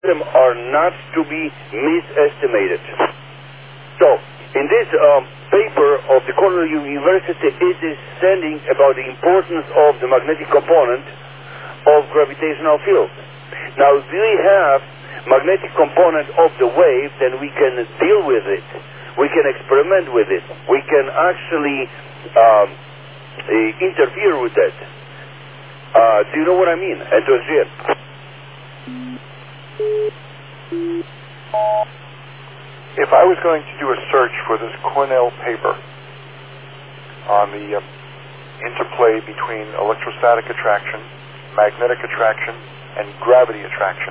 them are not to be misestimated. So, in this paper of the Cornell University, it is standing about the importance of the magnetic component of gravitational fields. Now, if we have magnetic component of the wave, then we can deal with it. We can experiment with it. We can actually interfere with that. Do you know what I mean? Enthusiast. If I was going to do a search for this Cornell paper on the interplay between electrostatic attraction, magnetic attraction, and gravity attraction,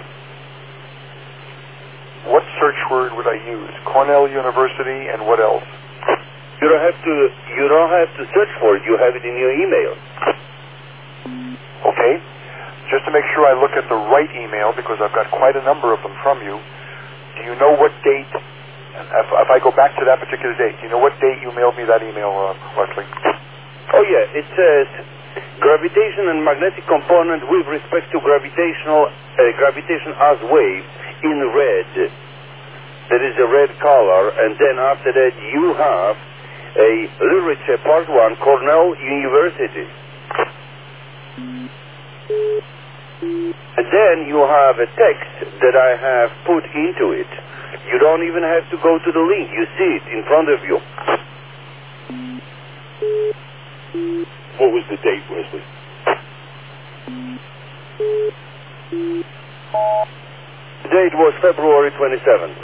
what search word would I use? Cornell University and what else? You don't have to search for it. You have it in your email. Okay. Just to make sure I look at the right email, because I've got quite a number of them from you, do you know what date, if I go back to that particular date, do you know what date you mailed me that email, Wesley? Oh yeah, it says gravitation and magnetic component with respect to gravitation as waves in red. That is a red color, and then after that you have a literature part 1, Cornell University. And then you have a text that I have put into it. You don't even have to go to the link. You see it in front of you. What was the date, Wesley? The date was February 27th.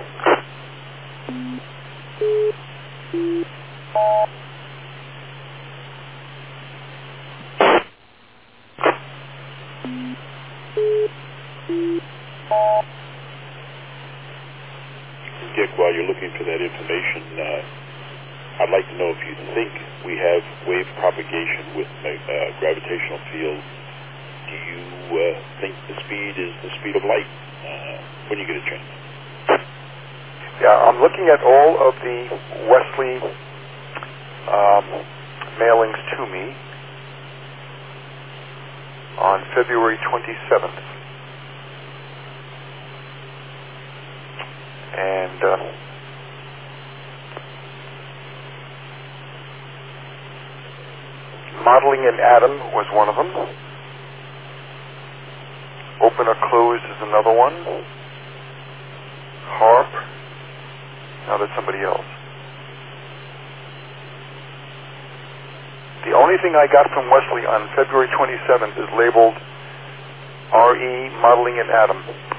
Dick, while you're looking for that information, I'd like to know if you think we have wave propagation with gravitational field. Do you think the speed is the speed of light when you get a chance? Yeah, I'm looking at all of the Wesley mailings to me on February 27th. And modeling an atom was one of them. Open or closed is another one. HARP. Now that's somebody else. The only thing I got from Wesley on February 27th is labeled RE Modeling an Atom.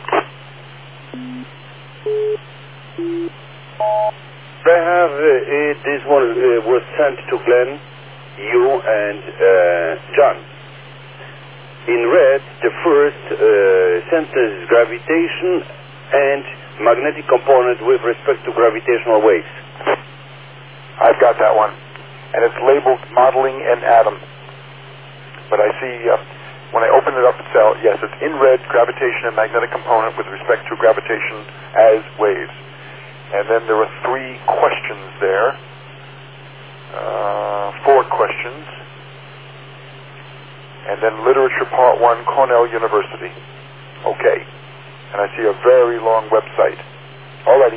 I have this one was sent to Glenn, you, and John. In red, the first sentence is gravitation and magnetic component with respect to gravitational waves. I've got that one. And it's labeled Modeling an Atom. But I see, when I open it up, yes, it's in red, gravitation and magnetic component with respect to gravitation as waves. And then there are 3 questions there. 4 questions. And then literature part 1, Cornell University. Okay. And I see a very long website. Alrighty.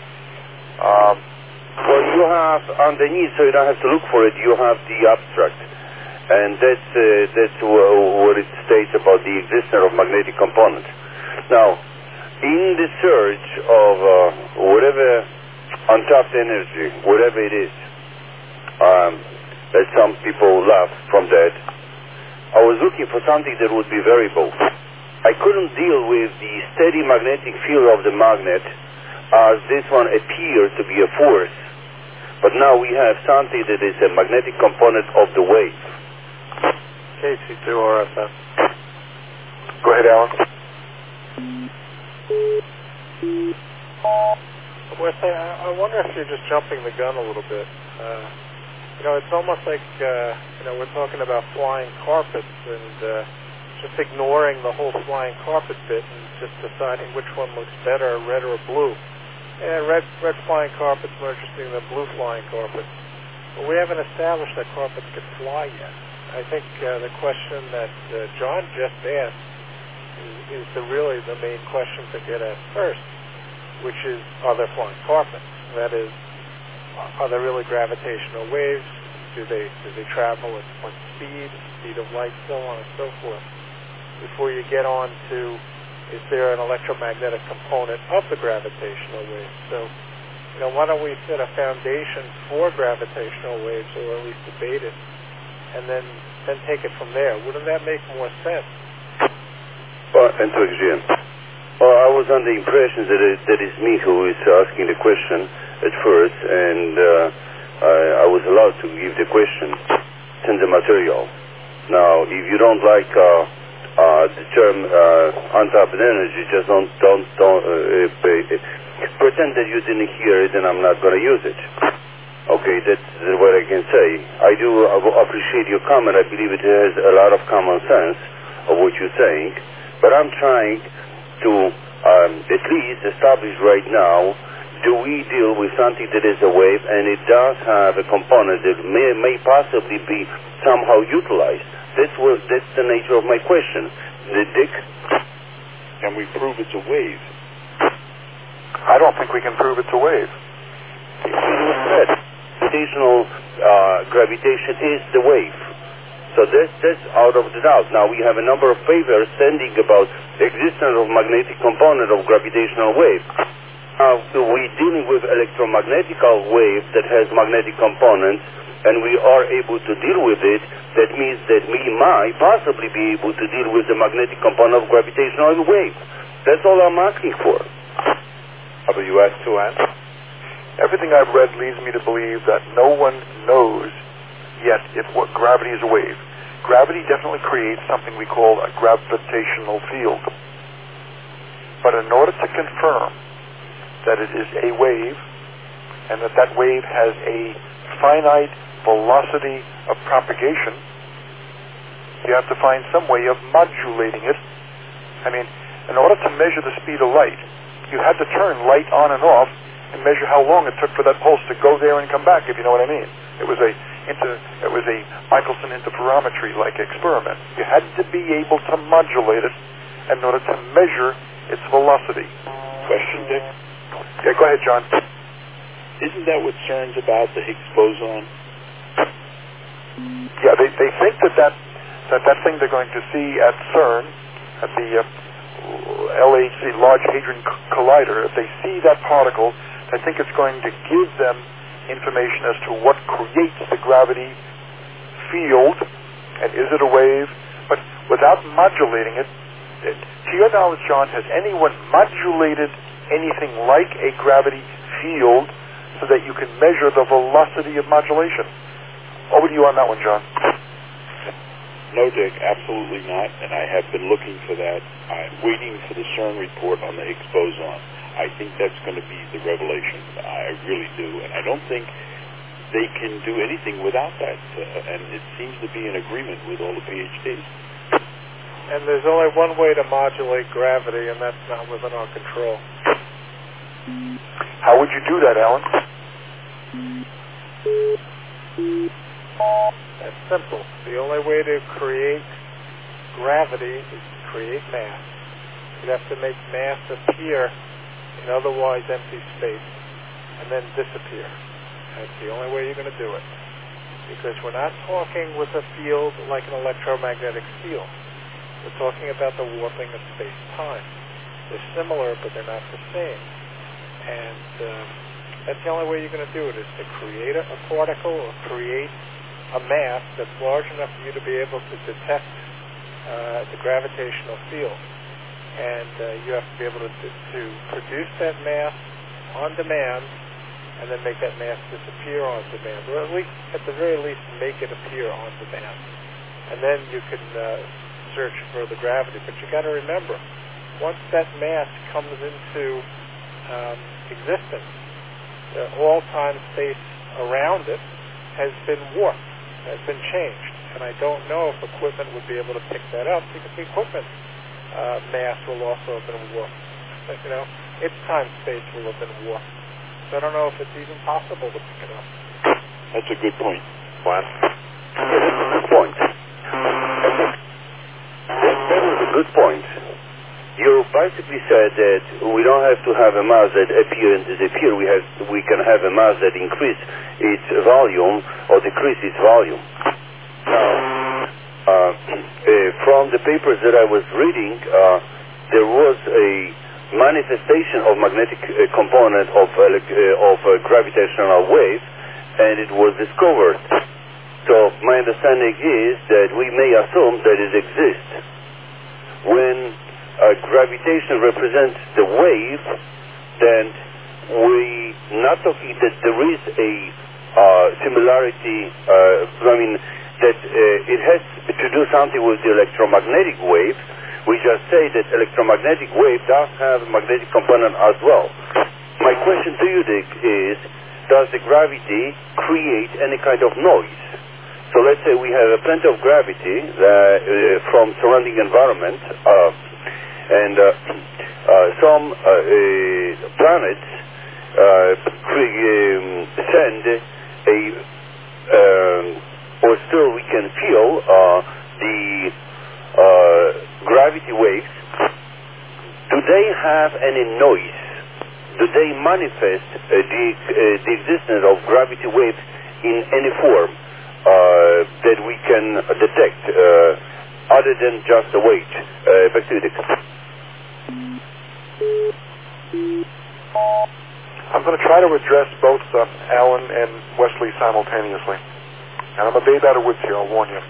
Well, you have underneath, so you don't have to look for it, you have the abstract. And that's what it states about the existence of magnetic components. Now, in the search of whatever untapped energy, whatever it is, that some people laugh from that, I was looking for something that would be variable. I couldn't deal with the steady magnetic field of the magnet as this one appeared to be a force. But now we have something that is a magnetic component of the wave. KC2RFM. Go ahead, Alan. Wesley, I wonder if you're just jumping the gun a little bit. It's almost like, we're talking about flying carpets and just ignoring the whole flying carpet bit and just deciding which one looks better, red or blue. And red flying carpet's more interesting than blue flying carpet. But we haven't established that carpets can fly yet. I think the question that John just asked is really the main question to get at first, which is, are there flying carpets? That is, are there really gravitational waves? Do they travel at what speed of light, so on and so forth? Before you get on to, is there an electromagnetic component of the gravitational wave? So, why don't we set a foundation for gravitational waves, or at least debate it, and then take it from there? Wouldn't that make more sense? Intelligent. I was under the impression that it's me who is asking the question at first, and I was allowed to give the question and the material. Now, if you don't like the term untapped energy, just don't pretend that you didn't hear it, and I'm not going to use it. Okay, that's what I can say. I do appreciate your comment. I believe it has a lot of common sense of what you're saying, but I'm trying to at least establish right now, do we deal with something that is a wave, and it does have a component that may possibly be somehow utilized? That's the nature of my question. Dick? Can we prove it's a wave? I don't think we can prove it's a wave. Gravitational gravitation is the wave. So that's out of the doubt. Now, we have a number of papers standing about the existence of magnetic component of gravitational wave. We're dealing with electromagnetic wave that has magnetic components, and we are able to deal with it. That means that we might possibly be able to deal with the magnetic component of gravitational wave. That's all I'm asking for. WS2N? Everything I've read leads me to believe that no one knows yet if what gravity is a wave. Gravity definitely creates something we call a gravitational field. But in order to confirm that it is a wave, and that wave has a finite velocity of propagation, you have to find some way of modulating it. I mean, in order to measure the speed of light, you had to turn light on and off and measure how long it took for that pulse to go there and come back, if you know what I mean. It was a Michelson interferometry-like experiment. You had to be able to modulate it in order to measure its velocity. Question, Dick? Yeah, go ahead, John. Isn't that what CERN's about, the Higgs boson? Yeah, they think that thing they're going to see at CERN, at the LHC, Large Hadron Collider, if they see that particle, I think it's going to give them information as to what creates the gravity field, and is it a wave? But without modulating it, to your knowledge, John, has anyone modulated anything like a gravity field so that you can measure the velocity of modulation? Over to you on that one, John. No, Dick, absolutely not, and I have been looking for that. I'm waiting for the CERN report on the Higgs boson. I think that's going to be the revelation. I really do, and I don't think they can do anything without that, and it seems to be in agreement with all the PhDs. And there's only one way to modulate gravity, and that's not within our control. How would you do that, Alan? That's simple. The only way to create gravity is to create mass. You'd have to make mass appear in otherwise empty space and then disappear. That's the only way you're going to do it. Because we're not talking with a field like an electromagnetic field. We're talking about the warping of space-time. They're similar, but they're not the same. And that's the only way you're going to do it, is to create a particle or create a mass that's large enough for you to be able to detect the gravitational field. And you have to be able to produce that mass on demand and then make that mass disappear on demand, or at the very least make it appear on demand. And then you can search for the gravity. But you got to remember, once that mass comes into existence, all time space around it has been warped, has been changed. And I don't know if equipment would be able to pick that up, because the equipment mass will also have been warped. But, its time-space will have been warped. So I don't know if it's even possible to pick it up. That's a good point. What? Yeah, that's a good point. That was a good point. you basically said that we don't have to have a mass that appear and disappear. We can have a mass that increase its volume or decrease its volume. Now, from the papers that I was reading, there was a manifestation of magnetic component of gravitational wave, and it was discovered. So my understanding is that we may assume that it exists. When gravitation represents the wave, then we're not talking that there is a similarity, that it has to do something with the electromagnetic wave. We just say that electromagnetic wave does have a magnetic component as well. My question to you, Dick, is does the gravity create any kind of noise? So let's say we have plenty of gravity from surrounding environment, and some planets send or still we can feel the gravity waves. Do they have any noise? Do they manifest the existence of gravity waves in any form that we can detect other than just the weight? Back to you, Dick. I'm going to try to address both Alan and Wesley simultaneously. And I'm a babe out of woods here, I'll warn you.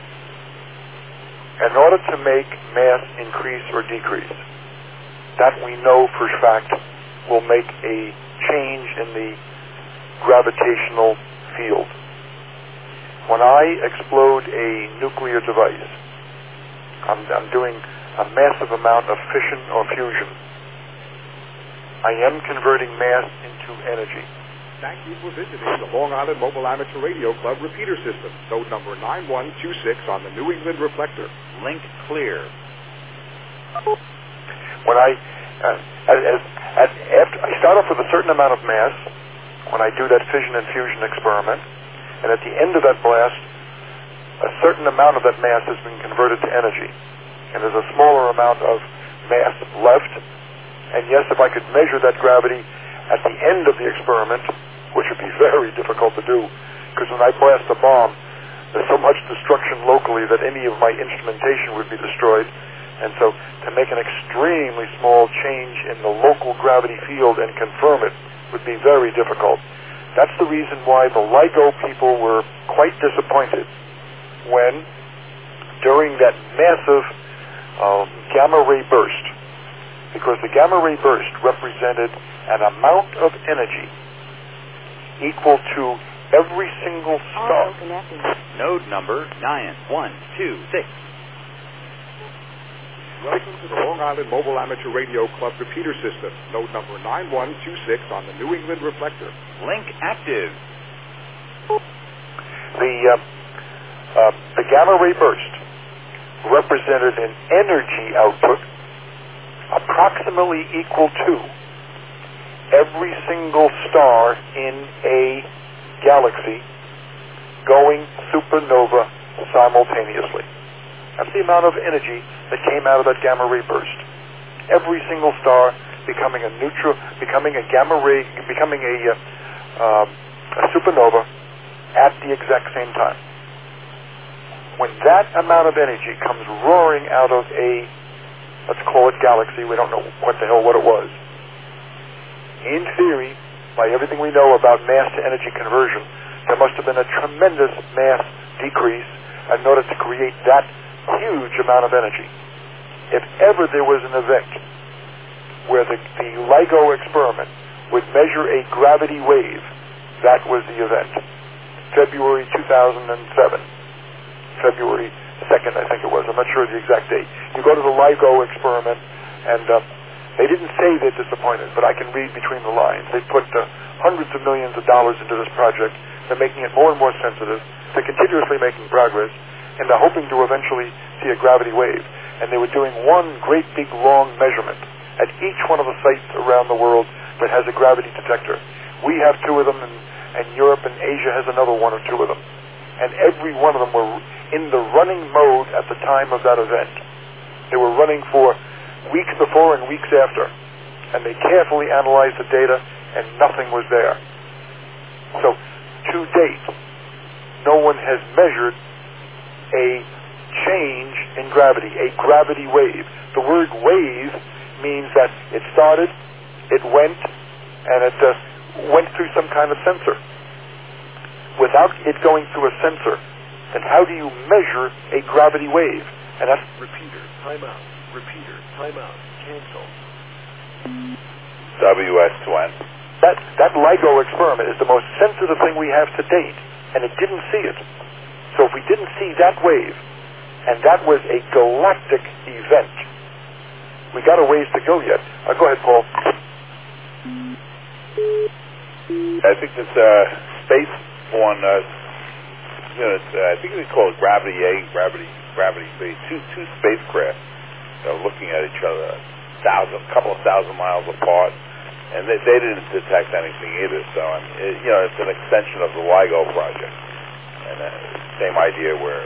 In order to make mass increase or decrease, that we know for a fact will make a change in the gravitational field. When I explode a nuclear device, I'm doing a massive amount of fission or fusion. I am converting mass into energy. Thank you for visiting the Long Island Mobile Amateur Radio Club repeater system. Node number 9126 on the New England reflector. Link clear. When after I start off with a certain amount of mass, when I do that fission and fusion experiment, and at the end of that blast, a certain amount of that mass has been converted to energy, and there's a smaller amount of mass left. And yes, if I could measure that gravity at the end of the experiment, which would be very difficult to do, because when I blast a bomb, there's so much destruction locally that any of my instrumentation would be destroyed. And so to make an extremely small change in the local gravity field and confirm it would be very difficult. That's the reason why the LIGO people were quite disappointed when, during that massive gamma ray burst, because the gamma ray burst represented an amount of energy equal to every single star. Node number 9126. Welcome to the Long Island Mobile Amateur Radio Club repeater system. Node number 9126 on the New England reflector. Link active. The gamma ray burst represented an energy output approximately equal to every single star in a galaxy going supernova simultaneously. That's the amount of energy that came out of that gamma ray burst. Every single star becoming a gamma ray, becoming a supernova at the exact same time. When that amount of energy comes roaring out of a, let's call it galaxy, we don't know what it was. In theory, by everything we know about mass to energy conversion, there must have been a tremendous mass decrease in order to create that huge amount of energy. If ever there was an event where the LIGO experiment would measure a gravity wave, that was the event. February 2007. February 2nd, I think it was. I'm not sure the exact date. You go to the LIGO experiment, and they didn't say they're disappointed, but I can read between the lines. They put hundreds of millions of dollars into this project. They're making it more and more sensitive. They're continuously making progress, and they're hoping to eventually see a gravity wave. And they were doing one great big long measurement at each one of the sites around the world that has a gravity detector. We have two of them, and Europe and Asia has another one or two of them. And every one of them were in the running mode at the time of that event. They were running for weeks before and weeks after, and they carefully analyzed the data, and nothing was there. So, to date, no one has measured a change in gravity, a gravity wave. The word wave means that it started, it went, and it went through some kind of sensor. Without it going through a sensor, then how do you measure a gravity wave? And that's repeater, timeout, repeater, timeout, cancel. WS2N. That LIGO experiment is the most sensitive thing we have to date, and it didn't see it. So if we didn't see that wave, and that was a galactic event, we got a ways to go yet. Go ahead, Paul. I think this spaceborne units, I think they call it Gravity A, Gravity B, two spacecraft looking at each other, couple of thousand miles apart, and they didn't detect anything either. So it's an extension of the LIGO project, and same idea where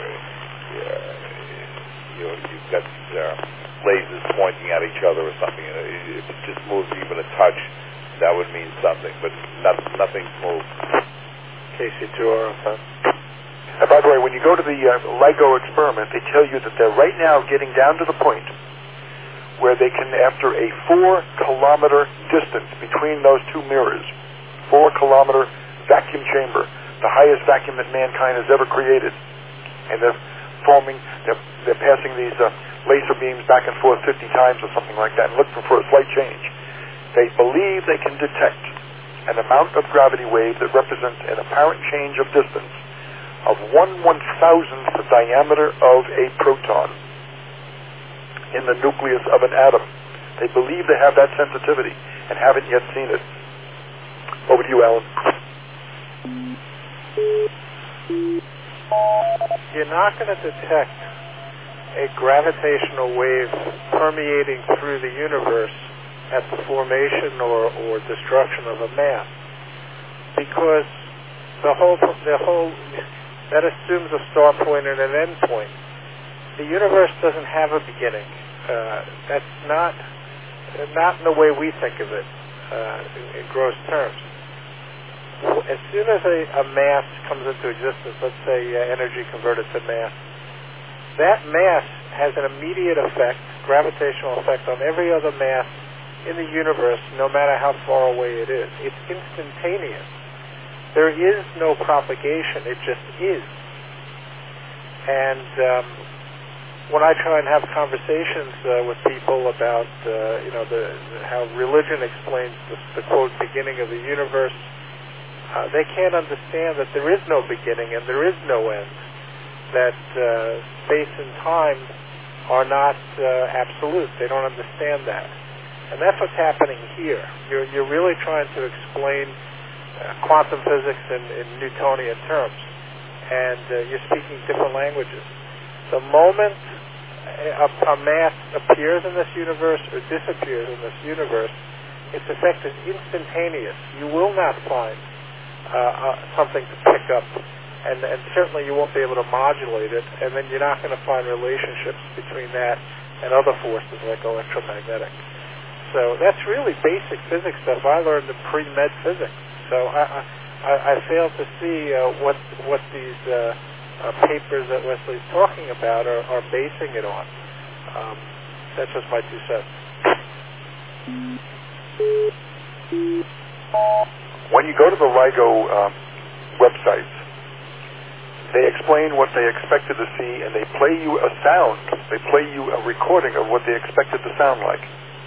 you've got lasers pointing at each other or something. If it just moves even a touch, that would mean something, but nothing's moved. KC2RFN. By the way, when you go to the LIGO experiment, they tell you that they're right now getting down to the point where they can, after a 4-kilometer distance between those two mirrors, 4-kilometer vacuum chamber, the highest vacuum that mankind has ever created, and they're passing these laser beams back and forth 50 times or something like that and looking for a slight change. They believe they can detect an amount of gravity wave that represents an apparent change of distance of 1/1000th the diameter of a proton in the nucleus of an atom. They believe they have that sensitivity and haven't yet seen it. Over to you, Alan. You're not going to detect a gravitational wave permeating through the universe at the formation or destruction of a mass, because the whole that assumes a start point and an end point. The universe doesn't have a beginning. That's not in the way we think of it in gross terms. As soon as a mass comes into existence, let's say energy converted to mass, that mass has an immediate effect, gravitational effect, on every other mass in the universe, no matter how far away it is. It's instantaneous. There is no propagation. It just is. And when I try and have conversations with people about, how religion explains the quote beginning of the universe, they can't understand that there is no beginning and there is no end. That space and time are not absolute. They don't understand that. And that's what's happening here. You're really trying to explain quantum physics in Newtonian terms, and you're speaking different languages. The moment a mass appears in this universe or disappears in this universe, its effect is instantaneous. You will not find something to pick up, and certainly you won't be able to modulate it, and then you're not going to find relationships between that and other forces like electromagnetic. So that's really basic physics stuff I learned in pre-med physics. So I fail to see what these papers that Wesley's talking about are basing it on. That's just my 2 cents. When you go to the LIGO websites, they explain what they expected to see, and they play you a sound. They play you a recording of what they expected to sound like.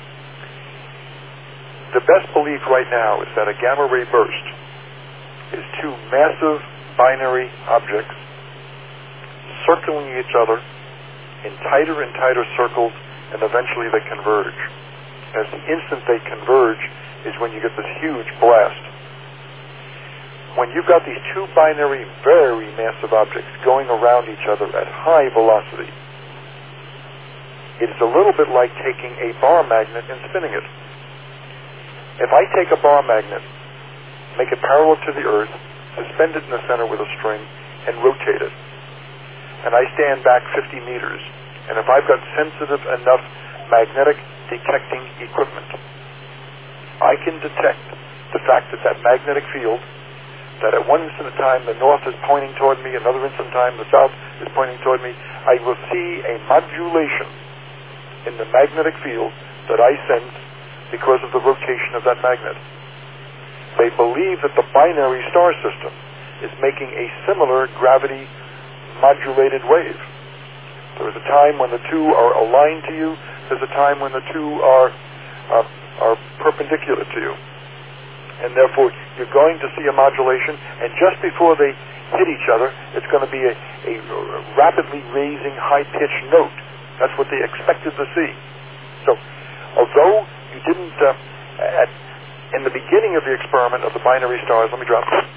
The best belief right now is that a gamma ray burst is 2 massive binary objects circling each other in tighter and tighter circles, and eventually they converge. As the instant they converge is when you get this huge blast. When you've got these 2 binary, very massive objects going around each other at high velocity, it's a little bit like taking a bar magnet and spinning it. If I take a bar magnet, make it parallel to the Earth, suspend it in the center with a string, and rotate it, and I stand back 50 meters, and if I've got sensitive enough magnetic detecting equipment. I can detect the fact that that magnetic field, that at one instant of time the north is pointing toward me, another instant of time the south is pointing toward me, I will see a modulation in the magnetic field that I sense because of the rotation of that magnet. They believe that the binary star system is making a similar gravity modulated wave. There is a time when the two are aligned to you. There's a time when the two are perpendicular to you. And therefore, you're going to see a modulation, and just before they hit each other, it's going to be a rapidly raising high-pitched note. That's what they expected to see. So, although you didn't, in the beginning of the experiment of the binary stars, let me drop this.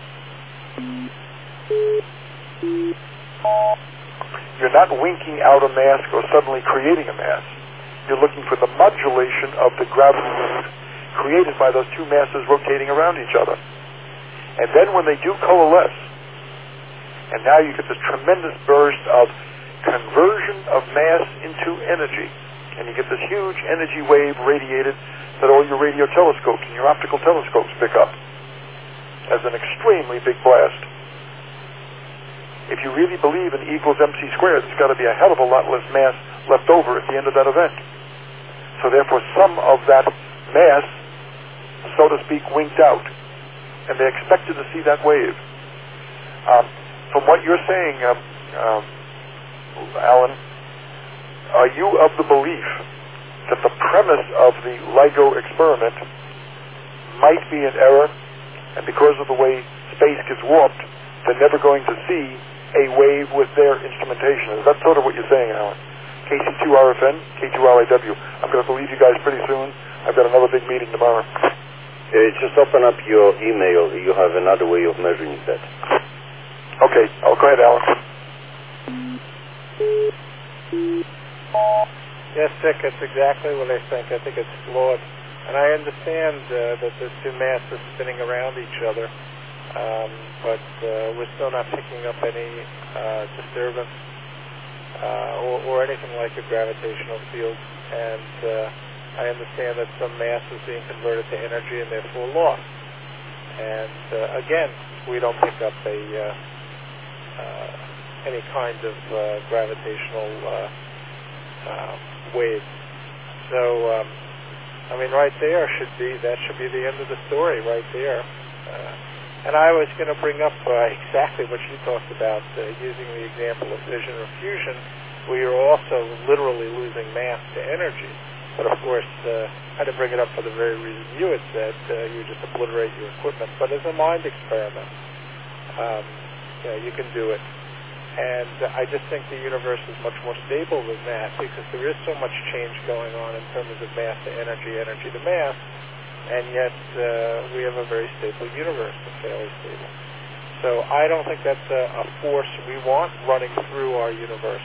You're not winking out a mass or suddenly creating a mass. You're looking for the modulation of the gravity wave created by those two masses rotating around each other. And then when they do coalesce, and now you get this tremendous burst of conversion of mass into energy, and you get this huge energy wave radiated that all your radio telescopes and your optical telescopes pick up as an extremely big blast. If you really believe in E equals MC squared, there's got to be a hell of a lot less mass left over at the end of that event. So therefore, some of that mass, so to speak, winked out, and they expected to see that wave. From what you're saying, Alan, are you of the belief that the premise of the LIGO experiment might be an error, and because of the way space gets warped, they're never going to see a wave with their instrumentation? Is that sort of what you're saying, Alan? KC2RFN, K2RIW. I'm going to believe you guys pretty soon. I've got another big meeting tomorrow. Just open up your email. You have another way of measuring that. Okay. Oh, go ahead, Alan. Yes, Dick, that's exactly what I think. I think it's flawed. And I understand that there's two masses spinning around each other, but we're still not picking up any disturbance or anything like a gravitational field. And I understand that some mass is being converted to energy and therefore lost. And again, we don't pick up any kind of gravitational wave. So, I mean, right there that should be the end of the story right there. And I was going to bring up exactly what you talked about, using the example of fission or fusion, where you're also literally losing mass to energy. But of course, I didn't bring it up for the very reason you had said. You just obliterate your equipment. But as a mind experiment, you can do it. And I just think the universe is much more stable than that, because there is so much change going on in terms of mass to energy, energy to mass, and yet we have a very stable universe, fairly stable. So I don't think that's a force we want running through our universe.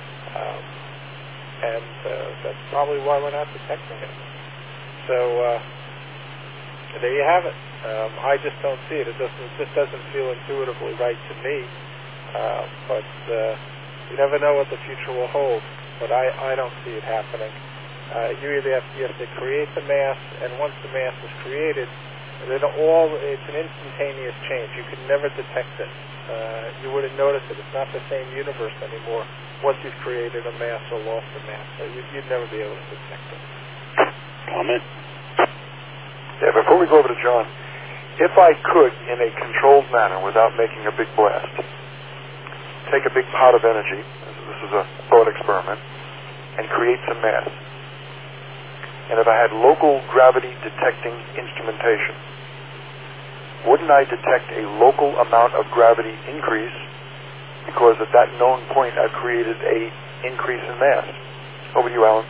And that's probably why we're not detecting it. So there you have it. I just don't see it. It just doesn't feel intuitively right to me. But you never know what the future will hold. But I don't see it happening. You either have to create the mass, and once the mass is created, then it's an instantaneous change. You can never detect it. You wouldn't notice it. It's not the same universe anymore once you've created a mass or lost a mass. So you'd never be able to detect it. Comment? Yeah, before we go over to John, if I could, in a controlled manner, without making a big blast, take a big pot of energy, this is a thought experiment, and create some mass. And if I had local gravity detecting instrumentation, wouldn't I detect a local amount of gravity increase because at that known point I've created a increase in mass? Over to you, Alan.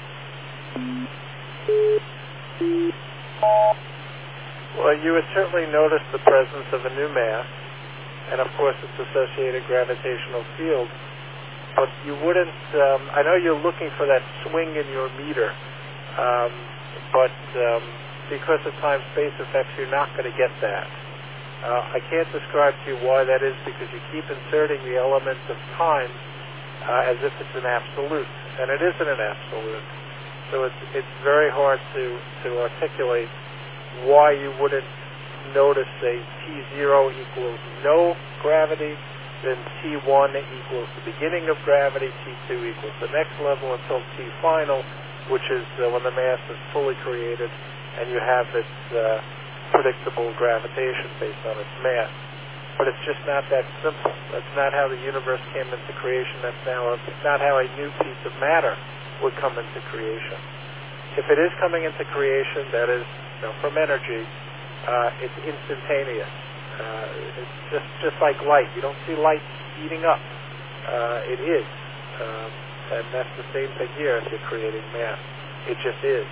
Well, you would certainly notice the presence of a new mass, and of course its associated gravitational field, but you wouldn't, I know you're looking for that swing in your meter, but because of time-space effects, you're not going to get that. I can't describe to you why that is, because you keep inserting the element of time as if it's an absolute, and it isn't an absolute. So it's very hard to articulate why you wouldn't notice a T0 equals no gravity, then T1 equals the beginning of gravity, T2 equals the next level until T final, which is when the mass is fully created and you have its predictable gravitation based on its mass. But it's just not that simple. That's not how the universe came into creation. That's not how a new piece of matter would come into creation. If it is coming into creation, that is from energy, it's instantaneous. It's just like light. You don't see light speeding up. It is. And that's the same thing here if you're creating mass. It just is.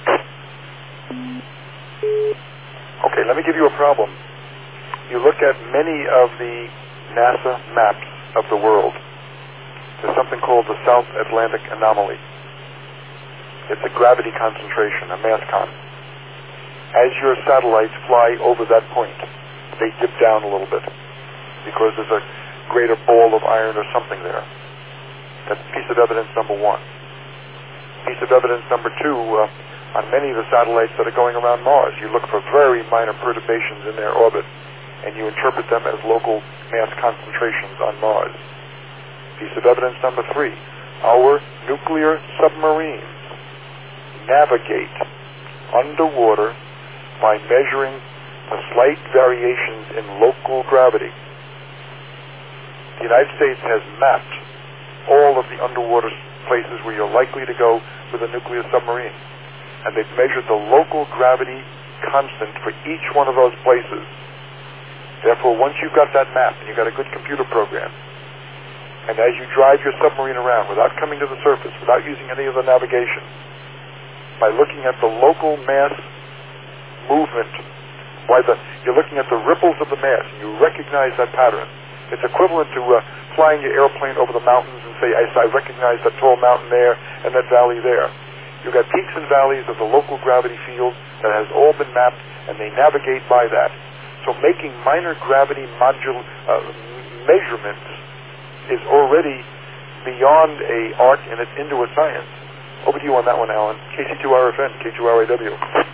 Okay, let me give you a problem. You look at many of the NASA maps of the world. There's something called the South Atlantic Anomaly. It's a gravity concentration, a mass con. As your satellites fly over that point, they dip down a little bit because there's a greater ball of iron or something there. That's piece of evidence number one. Piece of evidence number two, on many of the satellites that are going around Mars, you look for very minor perturbations in their orbit, and you interpret them as local mass concentrations on Mars. Piece of evidence number three, our nuclear submarines navigate underwater by measuring the slight variations in local gravity. The United States has mapped all of the underwater places where you're likely to go with a nuclear submarine. And they've measured the local gravity constant for each one of those places. Therefore, once you've got that map and you've got a good computer program, and as you drive your submarine around without coming to the surface, without using any of the navigation, by looking at the local mass movement, you're looking at the ripples of the mass, and you recognize that pattern. It's equivalent to flying your airplane over the mountains and say, I recognize that tall mountain there and that valley there. You've got peaks and valleys of the local gravity field that has all been mapped, and they navigate by that. So making minor gravity measurements is already beyond a art, and it's into a science. Over to you on that one, Alan. KC2RFN, K2RAW.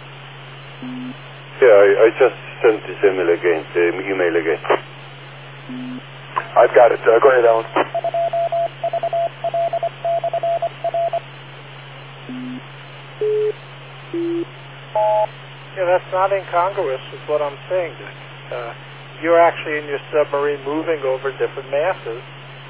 Yeah, I just sent this email again. I've got it. Go ahead, Alan. Yeah, that's not incongruous with what I'm saying, Dick. You're actually in your submarine moving over different masses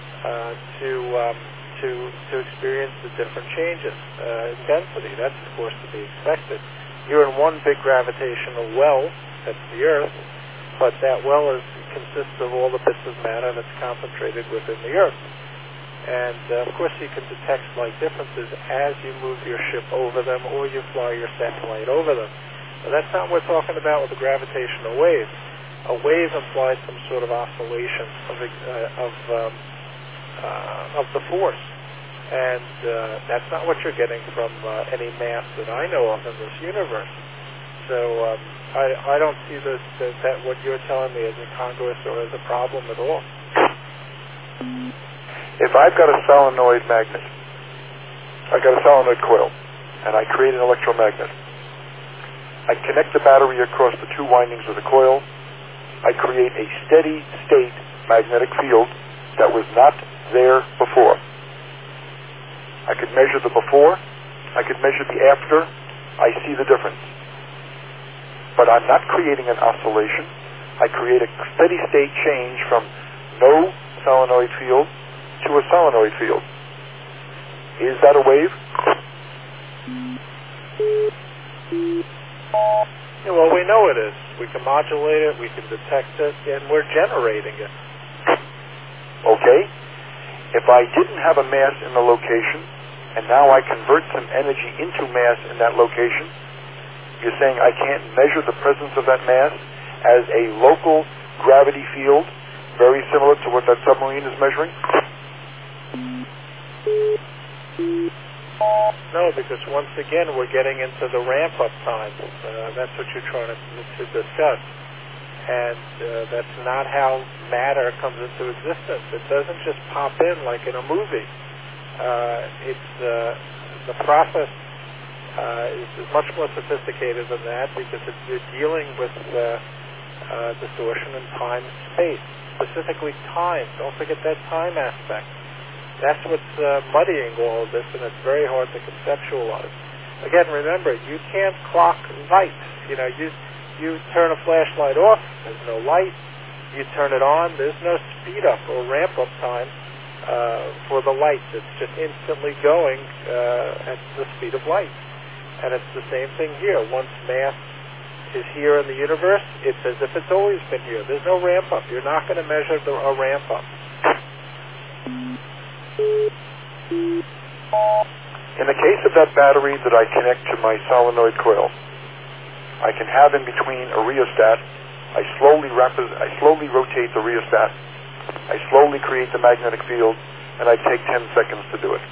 to experience the different changes in density. That's, of course, to be expected. You're in one big gravitational well, that's the Earth, but that well consists of all the bits of matter that's concentrated within the Earth. And, of course, you can detect slight differences as you move your ship over them or you fly your satellite over them. But that's not what we're talking about with a gravitational wave. A wave implies some sort of oscillation of the force. And that's not what you're getting from any mass that I know of in this universe. So I don't see that what you're telling me is incongruous or as a problem at all. If I've got a solenoid magnet, I've got a solenoid coil, and I create an electromagnet. I connect the battery across the two windings of the coil. I create a steady state magnetic field that was not there before. I could measure the before, I could measure the after, I see the difference. But I'm not creating an oscillation. I create a steady state change from no solenoid field to a solenoid field. Is that a wave? Yeah, well, we know it is. We can modulate it, we can detect it, and we're generating it. Okay. If I didn't have a mass in the location, and now I convert some energy into mass in that location, you're saying I can't measure the presence of that mass as a local gravity field, very similar to what that submarine is measuring? No, because once again, we're getting into the ramp-up time. That's what you're trying to discuss. And that's not how matter comes into existence. It doesn't just pop in like in a movie. It's the process is much more sophisticated than that because you're dealing with distortion in time and space, specifically time. Don't forget that time aspect. That's what's muddying all of this, and it's very hard to conceptualize. Again, remember, you can't clock light. You turn a flashlight off, there's no light. You turn it on, there's no speed up or ramp up time for the light. It's just instantly going at the speed of light. And it's the same thing here. Once mass is here in the universe, it's as if it's always been here. There's no ramp up. You're not going to measure a ramp up. In the case of that battery that I connect to my solenoid coil, I can have in between a rheostat. I slowly rotate the rheostat. I slowly create the magnetic field, and I take 10 seconds to do it.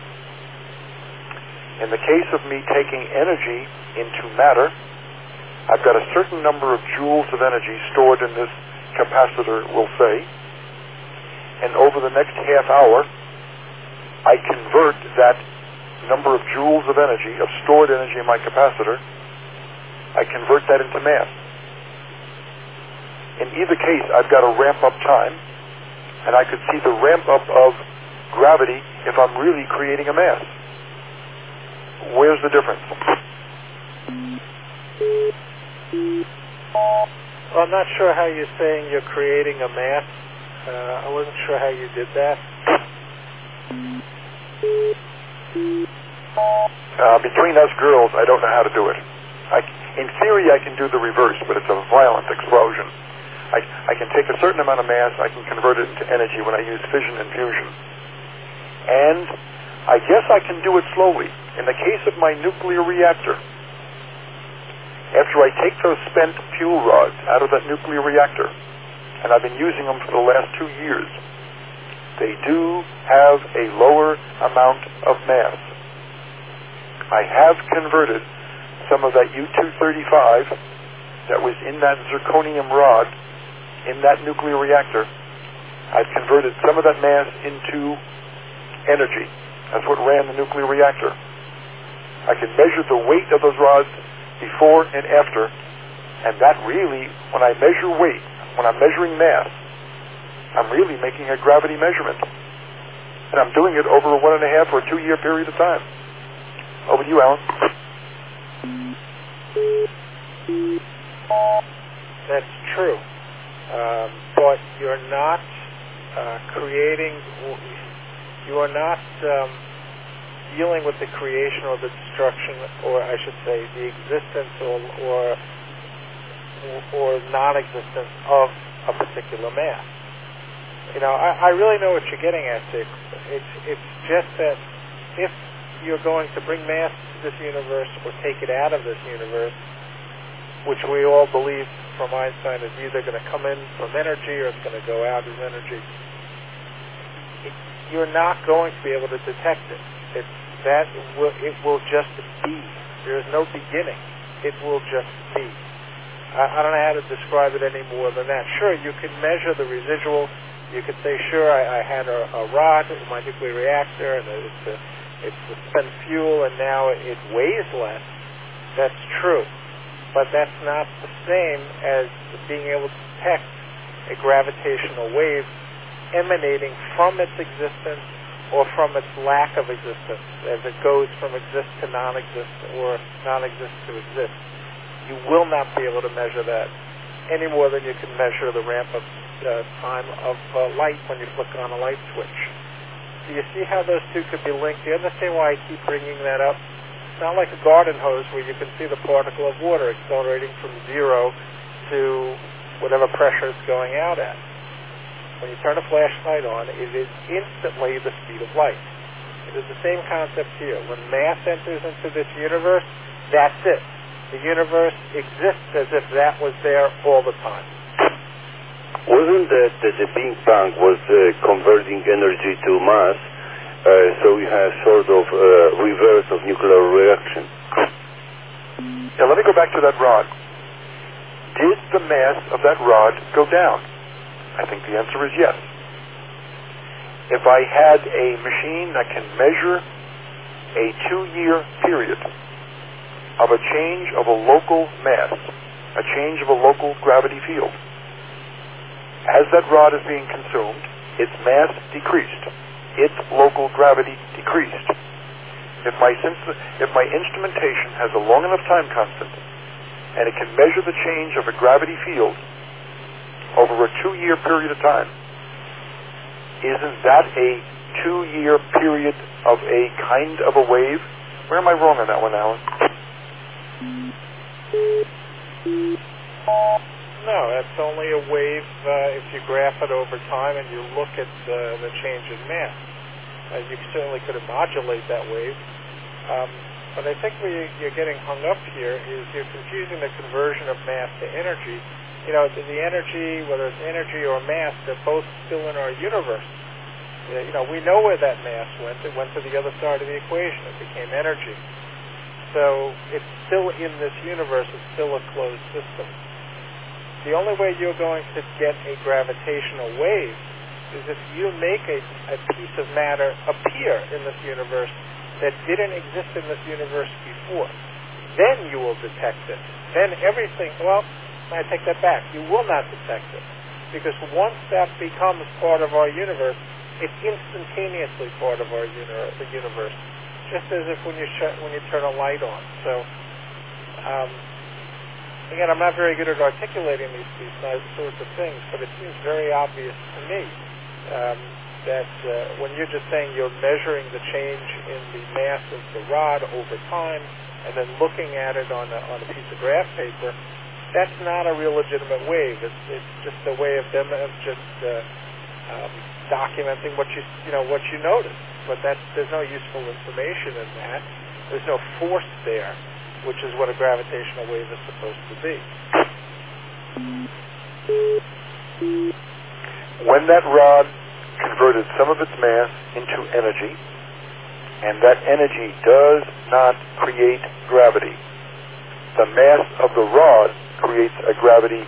In the case of me taking energy into matter, I've got a certain number of joules of energy stored in this capacitor, we'll say, and over the next half hour, I convert that number of joules of energy, of stored energy in my capacitor, I convert that into mass. In either case, I've got a ramp-up time, and I could see the ramp-up of gravity if I'm really creating a mass. Where's the difference? Well, I'm not sure how you're saying you're creating a mass. I wasn't sure how you did that. Between us girls, I don't know how to do it. In theory, I can do the reverse, but it's a violent explosion. I can take a certain amount of mass, I can convert it into energy when I use fission and fusion. And I guess I can do it slowly. In the case of my nuclear reactor, after I take those spent fuel rods out of that nuclear reactor, and I've been using them for the last 2 years, they do have a lower amount of mass. I have converted some of that U-235 that was in that zirconium rod in that nuclear reactor. I've converted some of that mass into energy. That's what ran the nuclear reactor. I can measure the weight of those rods before and after, and that really, when I measure weight, when I'm measuring mass, I'm really making a gravity measurement. And I'm doing it over a 1.5 or 2 year period of time. Over to you, Alan. That's true. But you're not creating, you are not dealing with the creation or the destruction, or I should say the existence or non-existence of a particular mass. I really know what you're getting at, Dick. It's just that if you're going to bring mass to this universe or take it out of this universe, which we all believe from Einstein is either going to come in from energy or it's going to go out as energy, you're not going to be able to detect it. It will just be. There is no beginning. It will just be. I don't know how to describe it any more than that. Sure, you can measure the residual. You could say, sure, I had a rod in my nuclear reactor, and it's the spent fuel, and now it weighs less. That's true. But that's not the same as being able to detect a gravitational wave emanating from its existence or from its lack of existence as it goes from exist to non-exist or non-exist to exist. You will not be able to measure that any more than you can measure the ramp-up time of light when you flick on a light switch. Do you see how those two could be linked? Do you understand why I keep bringing that up? It's not like a garden hose where you can see the particle of water accelerating from 0 to whatever pressure it's going out at. When you turn a flashlight on, it is instantly the speed of light. It is the same concept here. When mass enters into this universe, that's it. The universe exists as if that was there all the time. Wasn't that the Big Bang was converting energy to mass, so we have sort of reverse of nuclear reaction? Now let me go back to that rod. Did the mass of that rod go down? I think the answer is yes. If I had a machine that can measure a 2 year period, of a change of a local mass, a change of a local gravity field. As that rod is being consumed, its mass decreased, its local gravity decreased. If my instrumentation has a long enough time constant, and it can measure the change of a gravity field over a 2-year period of time, isn't that a 2-year period of a kind of a wave? Where am I wrong on that one, Alan? No, that's only a wave if you graph it over time and you look at the change in mass. You certainly could modulate that wave. But I think where you're getting hung up here is you're confusing the conversion of mass to energy. You know, the energy, whether it's energy or mass, they're both still in our universe. You know, we know where that mass went. It went to the other side of the equation. It became energy. So it's still in this universe. It's still a closed system. The only way you're going to get a gravitational wave is if you make a piece of matter appear in this universe that didn't exist in this universe before. Then you will detect it. Then everything, well, I take that back. You will not detect it. Because once that becomes part of our universe, it's instantaneously part of our universe. Just as if when you turn a light on. So, again, I'm not very good at articulating these sorts of things, but it seems very obvious to me that when you're just saying you're measuring the change in the mass of the rod over time and then looking at it on a piece of graph paper, that's not a real legitimate wave. It's just a way of them of just documenting what you notice. But there's no useful information in that. There's no force there, which is what a gravitational wave is supposed to be. When that rod converted some of its mass into energy, and that energy does not create gravity, the mass of the rod creates a gravity.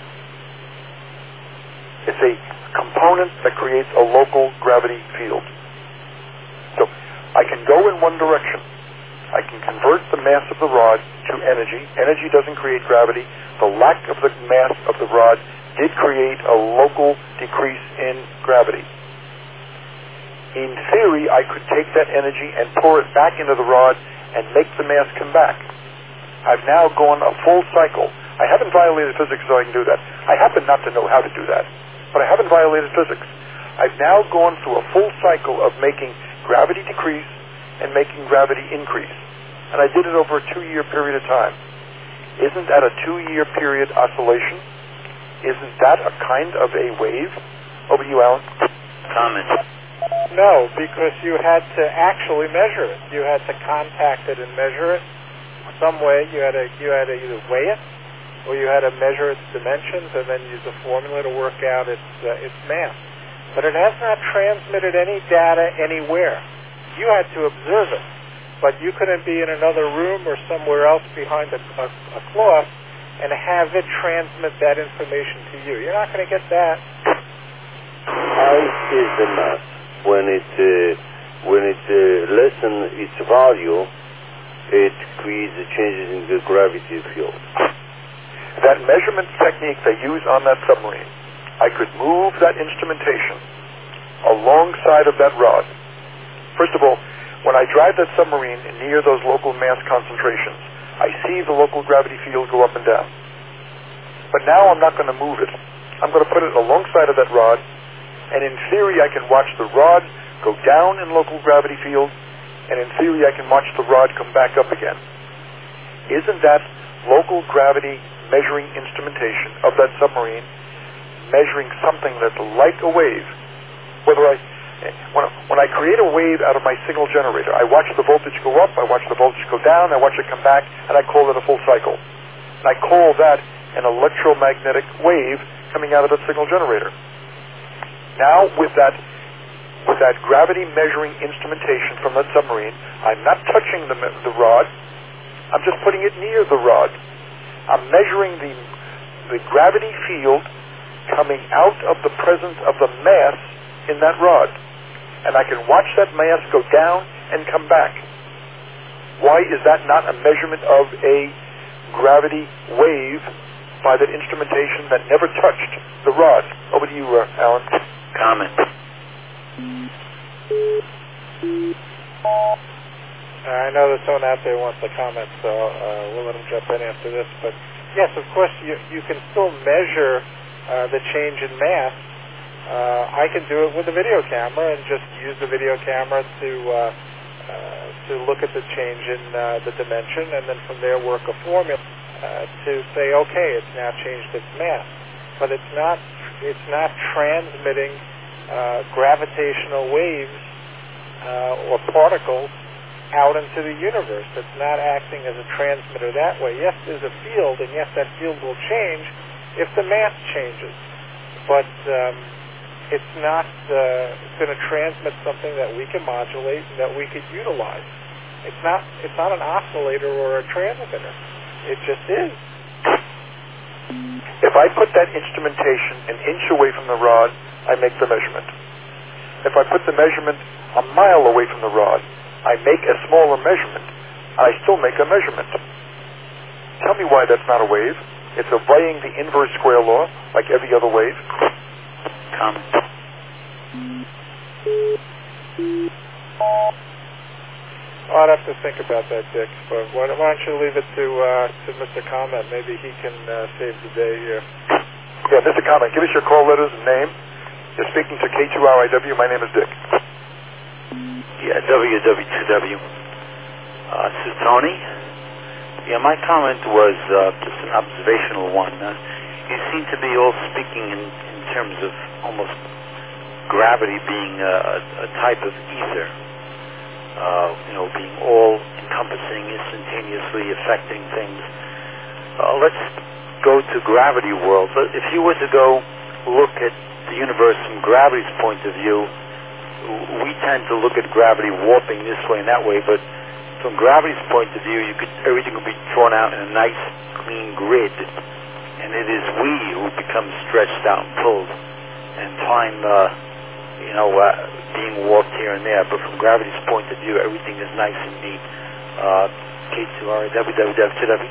It's a component that creates a local gravity field. So I can go in one direction. I can convert the mass of the rod to energy. Energy doesn't create gravity. The lack of the mass of the rod did create a local decrease in gravity. In theory, I could take that energy and pour it back into the rod and make the mass come back. I've now gone a full cycle. I haven't violated physics, so I can do that. I happen not to know how to do that, but I haven't violated physics. I've now gone through a full cycle of making gravity decrease and making gravity increase. And I did it over a 2-year period of time. Isn't that a 2-year period oscillation? Isn't that a kind of a wave? Over to you, Alan. Comment. No, because you had to actually measure it. You had to contact it and measure it some way. You had to either weigh it, or you had to measure its dimensions and then use a formula to work out its mass. But it has not transmitted any data anywhere. You had to observe it, but you couldn't be in another room or somewhere else behind a cloth and have it transmit that information to you. You're not going to get that. How is the mass when it lessens its value? It creates changes in the gravity field. That measurement technique they use on that submarine, I could move that instrumentation alongside of that rod. First of all, when I drive that submarine near those local mass concentrations, I see the local gravity field go up and down. But now I'm not going to move it. I'm going to put it alongside of that rod, and in theory I can watch the rod go down in local gravity field, and in theory I can watch the rod come back up again. Isn't that local gravity measuring instrumentation of that submarine measuring something that's like a wave? When I create a wave out of my signal generator, I watch the voltage go up, I watch the voltage go down, I watch it come back, and I call it a full cycle. And I call that an electromagnetic wave coming out of the signal generator. Now, with that gravity measuring instrumentation from that submarine, I'm not touching the rod, I'm just putting it near the rod. I'm measuring the gravity field coming out of the presence of the mass in that rod. And I can watch that mass go down and come back. Why is that not a measurement of a gravity wave by that instrumentation that never touched the rod? Over to you, Alan. Comment. I know there's someone out there who wants to comment, so we'll let him jump in after this. But yes, of course, you can still measure the change in mass. I can do it with a video camera and just use the video camera to look at the change in the dimension, and then from there work a formula to say, okay, it's now changed its mass. But it's not transmitting gravitational waves or particles out into the universe. It's not acting as a transmitter that way. Yes, there's a field, and yes, that field will change if the mass changes. But it's not going to transmit something that we can modulate and that we could utilize. It's not an oscillator or a transmitter. It just is. If I put that instrumentation an inch away from the rod, I make the measurement. If I put the measurement a mile away from the rod, I make a smaller measurement. I still make a measurement. Tell me why that's not a wave. It's obeying the inverse square law like every other wave. Comment. I'd have to think about that, Dick. But why don't you leave it to Mr. Comment? Maybe he can save the day here. Yeah, Mr. Comment, give us your call letters and name. You're speaking to K2RIW. My name is Dick. Yeah, WW2W. This is Tony. Yeah, my comment was just an observational one. You seem to be all speaking in terms of almost gravity being a type of ether. Being all-encompassing, instantaneously affecting things. Let's go to gravity world. If you were to go look at the universe from gravity's point of view, we tend to look at gravity warping this way and that way, but from gravity's point of view, everything will be drawn out in a nice, clean grid, and it is we who become stretched out and pulled, and time, being warped here and there. But from gravity's point of view, everything is nice and neat. K2R, WWW.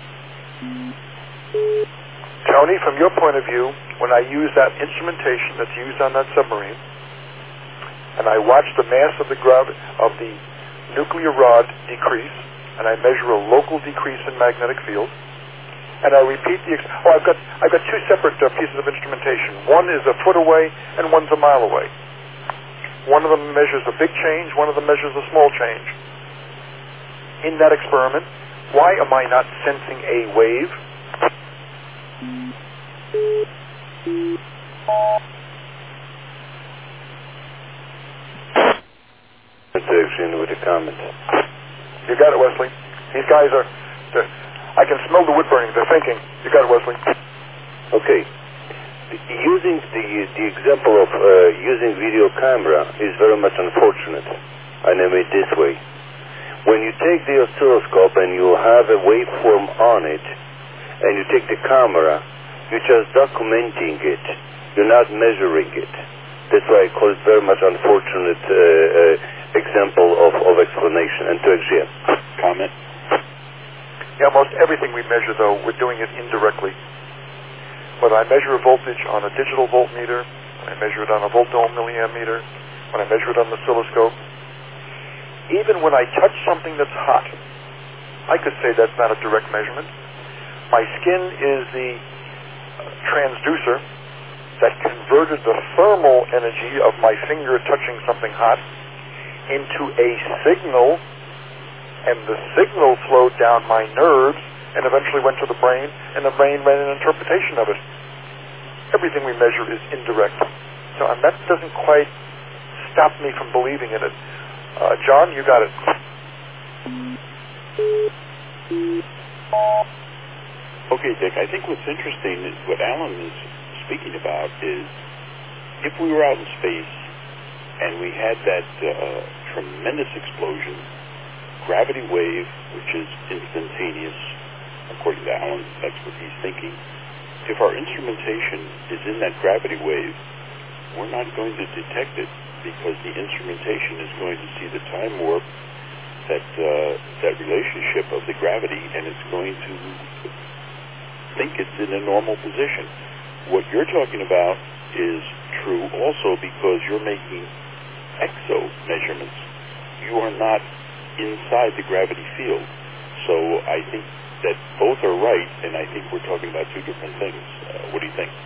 Tony, from your point of view, when I use that instrumentation that's used on that submarine, and I watch the mass of the nuclear rod decrease, and I measure a local decrease in magnetic field, and I repeat I've got two separate pieces of instrumentation. One is a foot away, and one's a mile away. One of them measures a big change, one of them measures a small change. In that experiment, why am I not sensing a wave? With a comment. You got it, Wesley. These guys I can smell the wood burning. They're thinking. You got it, Wesley. Okay. Using the example of using video camera is very much unfortunate. I name it this way. When you take the oscilloscope and you have a waveform on it, and you take the camera, you're just documenting it. You're not measuring it. That's why I call it very much unfortunate example of explanation. And to Exia. Comment? Yeah, almost everything we measure, though, we're doing it indirectly. When I measure a voltage on a digital voltmeter, when I measure it on a volt-ohm milliammeter, when I measure it on the oscilloscope, even when I touch something that's hot, I could say that's not a direct measurement. My skin is the transducer that converted the thermal energy of my finger touching something hot into a signal, and the signal flowed down my nerves and eventually went to the brain, and the brain ran an interpretation of it. Everything we measure is indirect. So that doesn't quite stop me from believing in it. John, you got it. Okay, Dick, I think what's interesting is what Alan is speaking about is if we were out in space and we had that tremendous explosion, gravity wave, which is instantaneous, according to Alan, that's what he's thinking. If our instrumentation is in that gravity wave, we're not going to detect it because the instrumentation is going to see the time warp that relationship of the gravity, and it's going to think it's in a normal position. What you're talking about is true also because you're making exo measurements. You are not inside the gravity field. So I think that both are right, and I think we're talking about two different things. What do you think?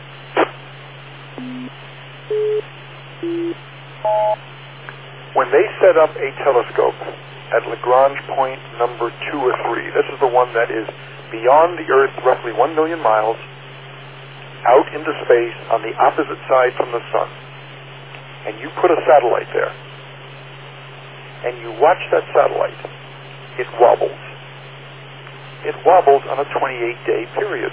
When they set up a telescope at Lagrange point number 2 or 3, this is the one that is beyond the Earth roughly 1 million miles, out into space on the opposite side from the sun, and you put a satellite there, and you watch that satellite, it wobbles. It wobbles on a 28-day period.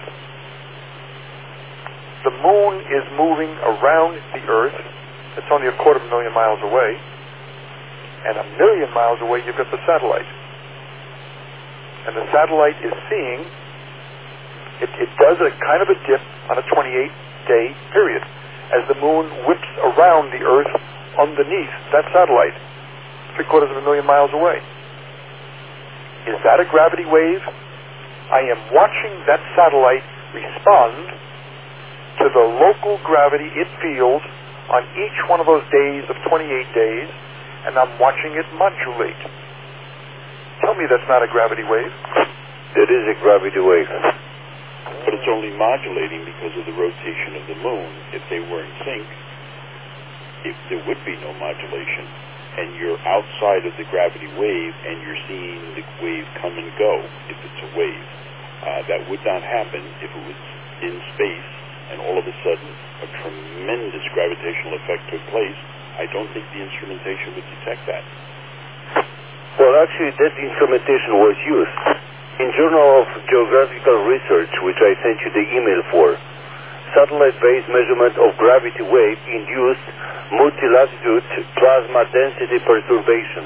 The moon is moving around the Earth. It's only 250,000 miles away, and 1 million miles away you've got the satellite. And the satellite is seeing, it does a kind of a dip on a 28-day period as the moon whips around the Earth underneath that satellite, 750,000 miles away. Is that a gravity wave? I am watching that satellite respond to the local gravity it feels on each one of those days of 28 days, and I'm watching it modulate. Tell me that's not a gravity wave. That is a gravity wave. But it's only modulating because of the rotation of the moon. If they were in sync, there would be no modulation. And you're outside of the gravity wave, and you're seeing the wave come and go, if it's a wave. That would not happen if it was in space, and all of a sudden a tremendous gravitational effect took place. I don't think the instrumentation would detect that. Well, actually, that instrumentation was used in Journal of Geographical Research, which I sent you the email for. Satellite-based measurement of gravity wave induced multilatitude plasma density perturbation.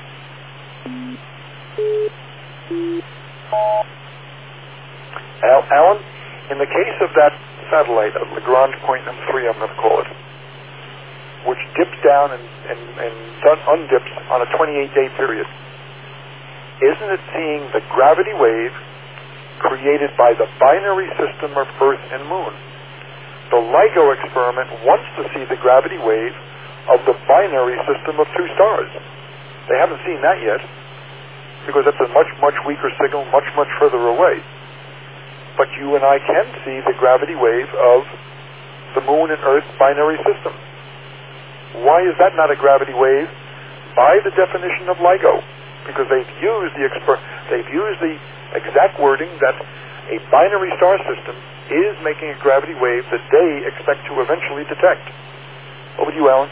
Alan, in the case of that satellite of Lagrange point number 3, I'm going to call it, which dips down and undips on a 28-day period, isn't it seeing the gravity wave created by the binary system of Earth and Moon? The LIGO experiment wants to see the gravity wave of the binary system of two stars. They haven't seen that yet, because that's a much, much weaker signal, much, much further away. But you and I can see the gravity wave of the Moon and Earth binary system. Why is that not a gravity wave? By the definition of LIGO, because they've used the exact wording that a binary star system is making a gravity wave that they expect to eventually detect. Over to you, Alan.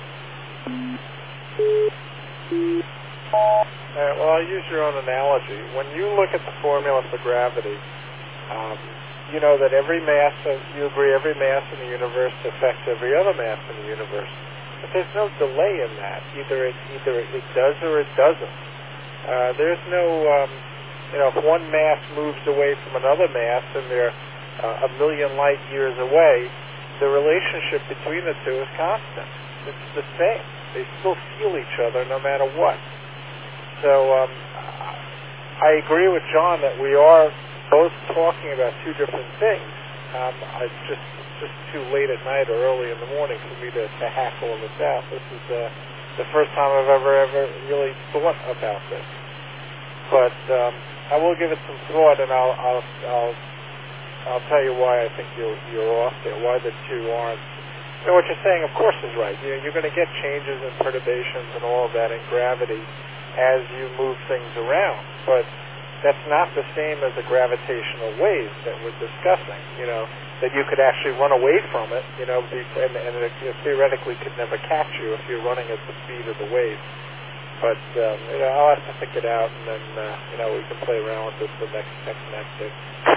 Well, I'll use your own analogy. When you look at the formula for gravity, you know that every mass in the universe affects every other mass in the universe. But there's no delay in that. Either it does or it doesn't. There's no, if one mass moves away from another mass and they're 1 million light years away, the relationship between the two is constant. It's the same. They still feel each other no matter what. So I agree with John that we are both talking about two different things. It's just too late at night or early in the morning for me to hack all this out. This is the first time I've ever really thought about this. But I will give it some thought, and I'll tell you why I think you're off there, why the two aren't. You know, what you're saying, of course, is right. You're going to get changes and perturbations and all of that in gravity as you move things around. But that's not the same as a gravitational wave that we're discussing, that you could actually run away from it, and it theoretically could never catch you if you're running at the speed of the wave. But, I'll have to think it out, and then, we can play around with this the next day.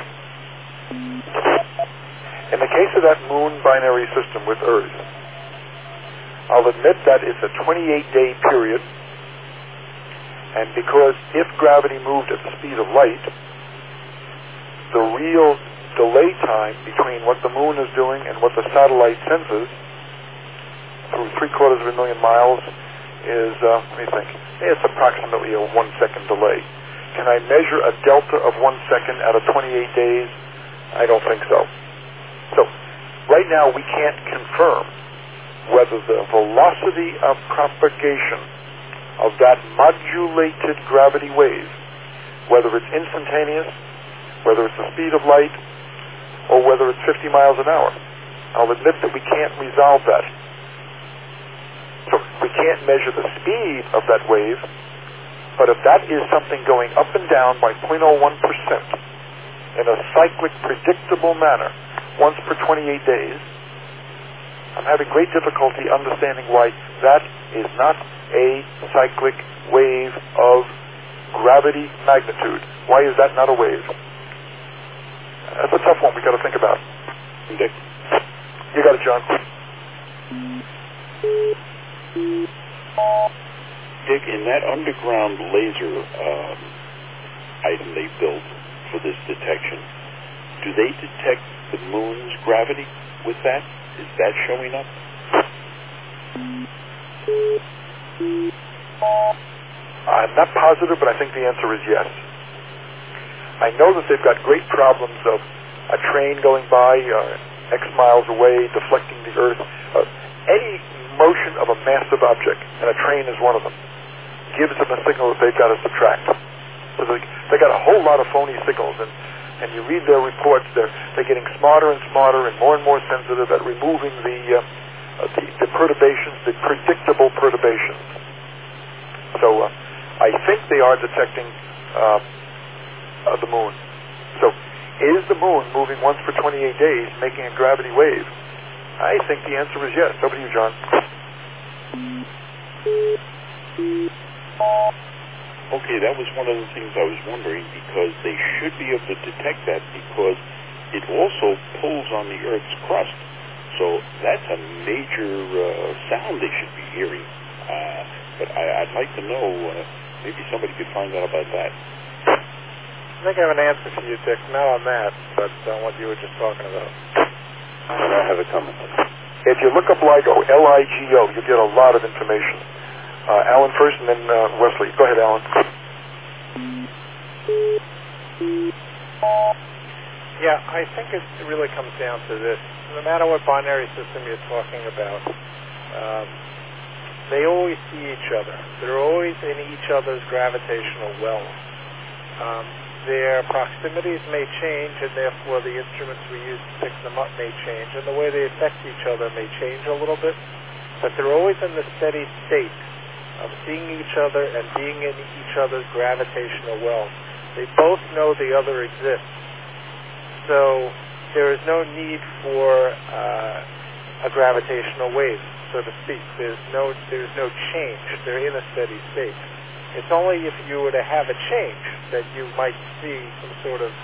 In the case of that Moon binary system with Earth, I'll admit that it's a 28-day period, and because if gravity moved at the speed of light, the real delay time between what the Moon is doing and what the satellite senses through 750,000 miles is, let me think, it's approximately a 1 second delay. Can I measure a delta of 1 second out of 28 days? I don't think so. So, right now we can't confirm whether the velocity of propagation of that modulated gravity wave, whether it's instantaneous, whether it's the speed of light, or whether it's 50 miles an hour. I'll admit that we can't resolve that. So we can't measure the speed of that wave, but if that is something going up and down by 0.01% in a cyclic, predictable manner once per 28 days, I'm having great difficulty understanding why that is not a cyclic wave of gravity magnitude. Why is that not a wave? That's a tough one we got to think about. Dick. You got it, John. Dick, in that underground laser item they built for this detection, do they detect the moon's gravity with that? Is that showing up? I'm not positive, but I think the answer is yes. I know that they've got great problems of a train going by X miles away, deflecting the Earth. Any motion of a massive object, and a train is one of them, gives them a signal that they've got to subtract. So they got a whole lot of phony signals, and you read their reports, they're getting smarter and smarter and more sensitive at removing the perturbations, the predictable perturbations. So I think they are detecting the moon. So is the moon moving once per 28 days, making a gravity wave? I think the answer is yes. Over to you, John. Okay, that was one of the things I was wondering, because they should be able to detect that, because it also pulls on the Earth's crust. So that's a major sound they should be hearing. But I'd like to know, maybe somebody could find out about that. I think I have an answer for you, Dick. Not on that, but on what you were just talking about. I have a comment. If you look up LIGO, L-I-G-O, you'll get a lot of information. Alan first, and then Wesley. Go ahead, Alan. Yeah, I think it really comes down to this. No matter what binary system you're talking about, they always see each other. They're always in each other's gravitational well. Their proximities may change, and therefore the instruments we use to pick them up may change, and the way they affect each other may change a little bit, but they're always in the steady state of seeing each other and being in each other's gravitational well. They both know the other exists. So there is no need for a gravitational wave, so to speak. There's no change. They're in a steady state. It's only if you were to have a change that you might see some sort of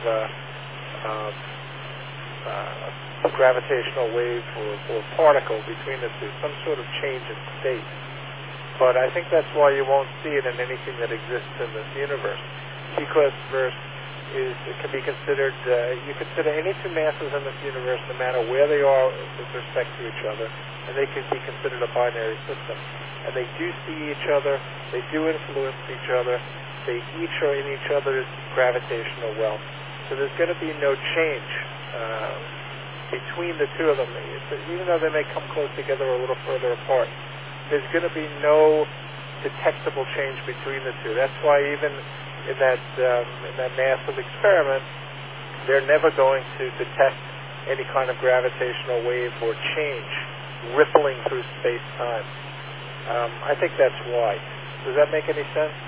gravitational wave or particle between the two, some sort of change in state. But I think that's why you won't see it in anything that exists in this universe, because it can be considered, you consider any two masses in this universe, no matter where they are with respect to each other, and they can be considered a binary system. And they do see each other, they do influence each other, they each are in each other's gravitational well. So there's going to be no change between the two of them. Even though they may come close together or a little further apart, there's going to be no detectable change between the two. That's why even in that massive experiment, they're never going to detect any kind of gravitational wave or change rippling through space-time. I think that's why. Does that make any sense?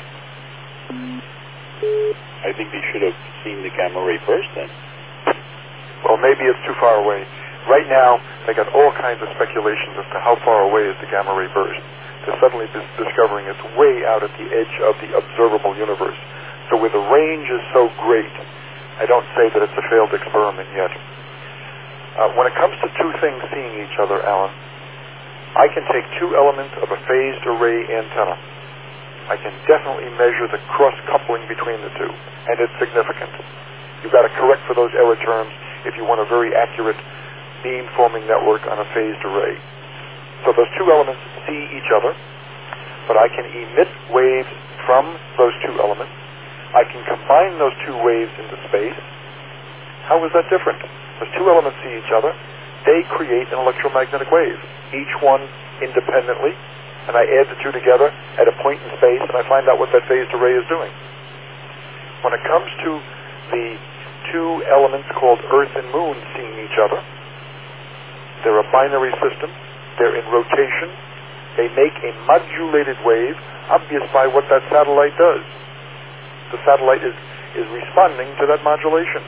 I think they should have seen the gamma ray burst then. Well, maybe it's too far away. Right now, they got all kinds of speculations as to how far away is the gamma ray burst. They're suddenly discovering it's way out at the edge of the observable universe. So where the range is so great, I don't say that it's a failed experiment yet. When it comes to two things seeing each other, Alan, I can take two elements of a phased array antenna. I can definitely measure the cross-coupling between the two, and it's significant. You've got to correct for those error terms if you want a very accurate beam-forming network on a phased array. So those two elements see each other. but I can emit waves from those two elements. I can combine those two waves into space. How is that different? Those two elements see each other. They create an electromagnetic wave, each one independently, and I add the two together at a point in space, and I find out what that phased array is doing. When it comes to the two elements called Earth and Moon seeing each other, they're a binary system. They're in rotation. They make a modulated wave, obvious by what that satellite does. The satellite is responding to that modulation.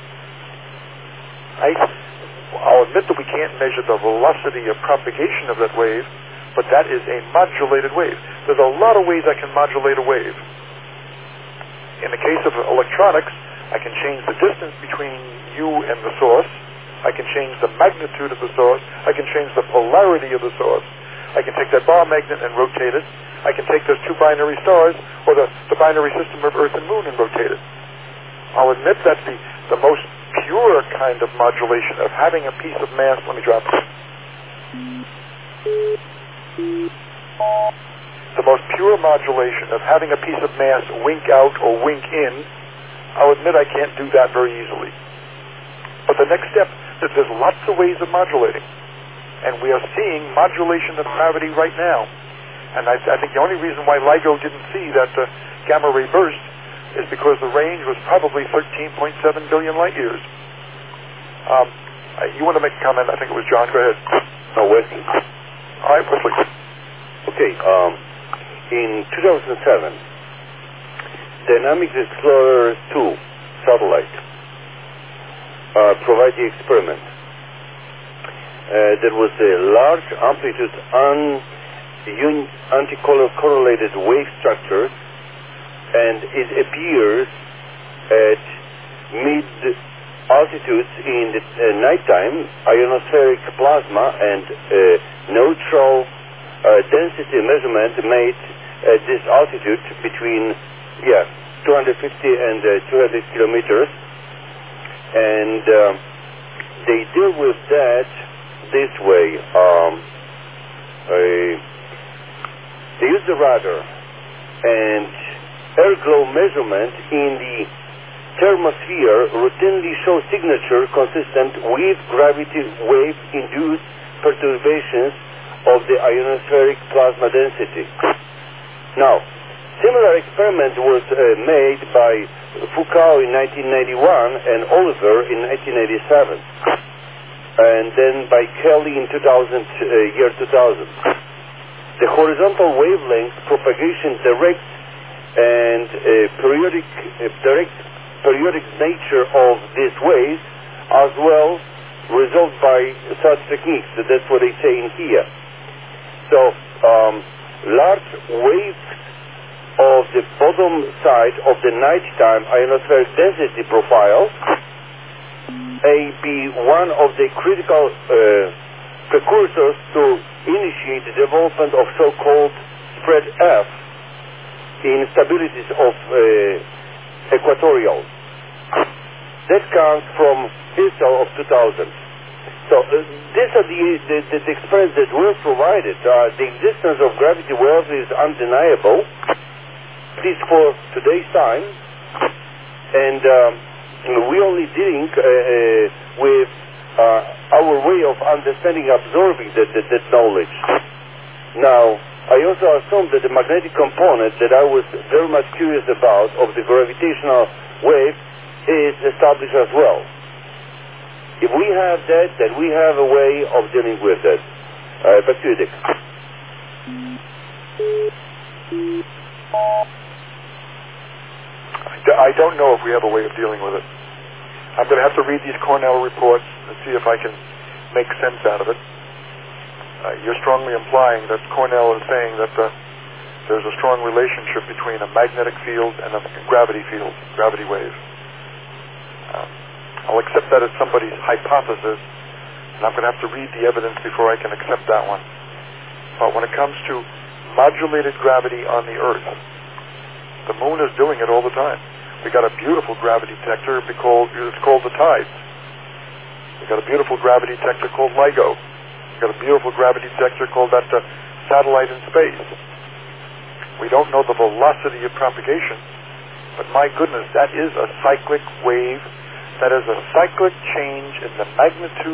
I'll admit that we can't measure the velocity of propagation of that wave, but that is a modulated wave. There's a lot of ways I can modulate a wave. In the case of electronics, I can change the distance between you and the source. I can change the magnitude of the source. I can change the polarity of the source. I can take that bar magnet and rotate it. I can take those two binary stars, or the binary system of Earth and Moon, and rotate it. I'll admit that's the most pure kind of modulation of having a piece of mass. Let me drop it. The most pure modulation of having a piece of mass wink out or wink in, I'll admit I can't do that very easily. But the next step, there's lots of ways of modulating. And we are seeing modulation of gravity right now. And I think the only reason why LIGO didn't see that gamma ray burst is because the range was probably 13.7 billion light years. You want to make a comment? I think it was John. Go ahead. No, Wesley. All right, Wesley. Okay. In 2007, Dynamics Explorer 2 satellite provided the experiment. There was a large amplitude anti-correlated wave structure, and it appears at mid-altitudes in the nighttime, ionospheric plasma and neutral density measurement made at this altitude between 250 and 200 kilometers, and they deal with that this way. They use the radar and air glow measurement in the thermosphere routinely show signature consistent with gravity wave-induced perturbations of the ionospheric plasma density. Now, similar experiment was made by Foucault in 1991 and Oliver in 1987, and then by Kelly in year 2000. The horizontal wavelength propagation direct and periodic nature of these waves as well result by such techniques. That's what they say in here. So large waves of the bottom side of the nighttime ionospheric density profile may be one of the critical precursors to initiate the development of so-called spread F instabilities of equatorial. That comes from Hissel of 2000. So these are the experiments that were provided. The existence of gravity waves is undeniable, at least for today's time, and we're only dealing with our way of understanding, absorbing that knowledge. Now, I also assume that the magnetic component that I was very much curious about of the gravitational wave is established as well. If we have that, then we have a way of dealing with that. Back to you, Dick. I don't know if we have a way of dealing with it. I'm going to have to read these Cornell reports and see if I can make sense out of it. You're strongly implying that Cornell is saying that there's a strong relationship between a magnetic field and a gravity field, gravity wave. I'll accept that as somebody's hypothesis, and I'm going to have to read the evidence before I can accept that one. But when it comes to modulated gravity on the Earth, the Moon is doing it all the time. We got a beautiful gravity detector it's called the Tides. We got a beautiful gravity detector called LIGO. We got a beautiful gravity detector called that satellite in space. We don't know the velocity of propagation, but my goodness, that is a cyclic wave. That is a cyclic change in the magnitude